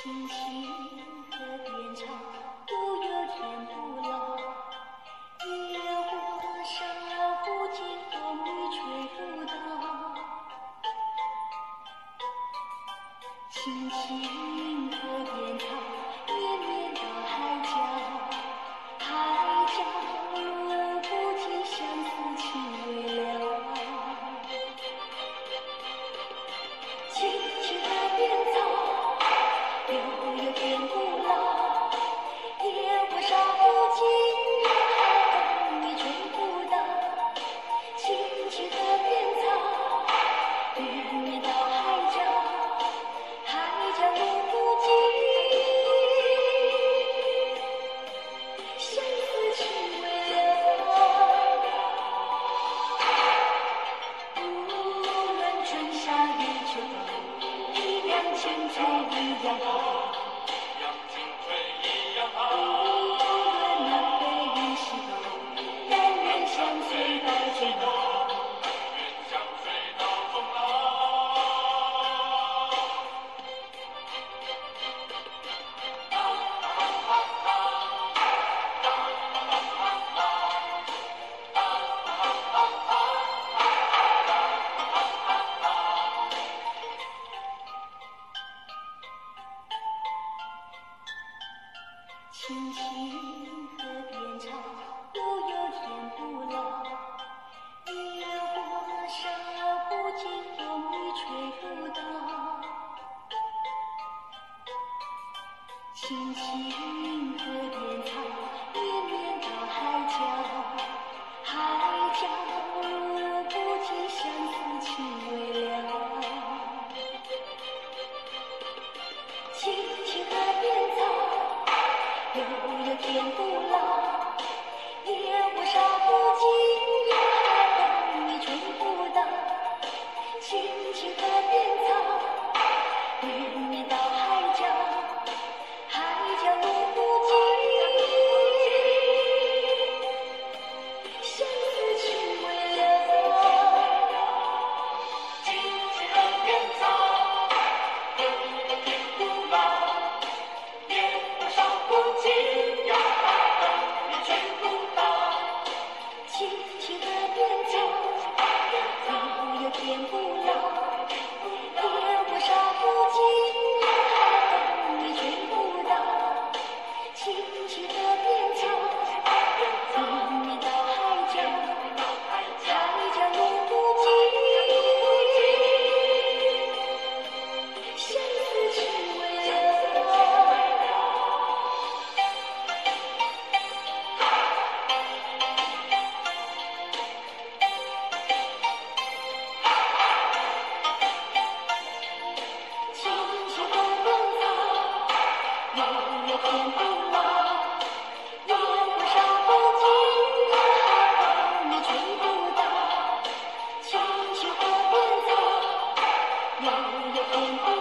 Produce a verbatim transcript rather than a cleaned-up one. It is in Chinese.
青青河边草，悠悠天不老。野火烧不尽，风雨吹不倒。青青河边草，绵绵到海角。海角路不尽，相思情未了。青青河边草，悠悠天不老。野火烧不尽，风雨吹不倒。青青河边草，绵绵到海角。海角路不尽，相思情未了。无论春夏与秋冬，一样青翠一样好。无论南北与西东，但愿相随到终老。青青河边草，悠悠天不老。野火烧不尽，风雨吹不倒。青青河边草，绵绵到海角。海角路不尽，相思情未了。青青河边草，悠悠天不老。野火烧不尽，风雨吹不倒。青青河边草，绵绵到海角。海角路不尽，相思情未了。青青河边草，悠悠天不老。野火烧不尽，风雨吹不倒。青青河边草，悠悠天不老。野火烧不尽，风雨吹不倒。青青河边草，绵绵到海角。海角路不尽，相思情未了。青青河边草，悠悠天不老。野火烧不尽，风雨吹不倒。青青河边草，悠悠天不老。